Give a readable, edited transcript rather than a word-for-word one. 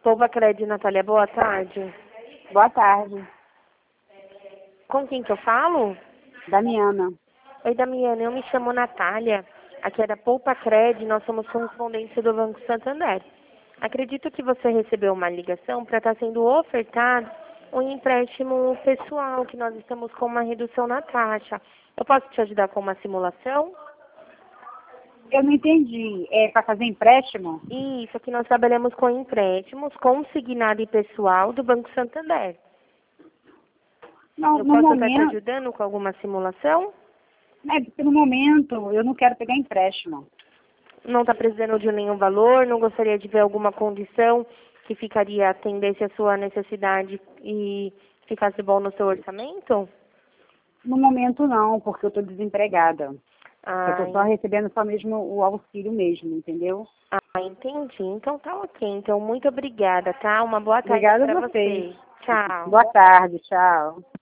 Poupa Crédito, Natália, boa tarde. Boa tarde. Com quem que eu falo? Damiana. Oi, Damiana, eu me chamo Natália. Aqui é da Poupa Crédito, nós somos correspondentes do Banco Santander. Acredito que você recebeu uma ligação para estar sendo ofertado um empréstimo pessoal, que nós estamos com uma redução na taxa. Eu posso te ajudar com uma simulação? Eu não entendi. É para fazer empréstimo? Isso, aqui nós trabalhamos com empréstimos consignado e pessoal do Banco Santander. Não, Eu no posso estar te momento, ajudando com alguma simulação? no momento eu não quero pegar empréstimo. Não está precisando de nenhum valor? Não gostaria de ver alguma condição que ficaria atendesse a sua necessidade e ficasse bom no seu orçamento? No momento não, porque eu estou desempregada. Eu estou só Ah, recebendo só mesmo o auxílio mesmo, entendeu? entendi. Então tá ok. Então muito obrigada, tá? Uma boa tarde Obrigada para a vocês. você. Tchau. Boa tarde, tchau.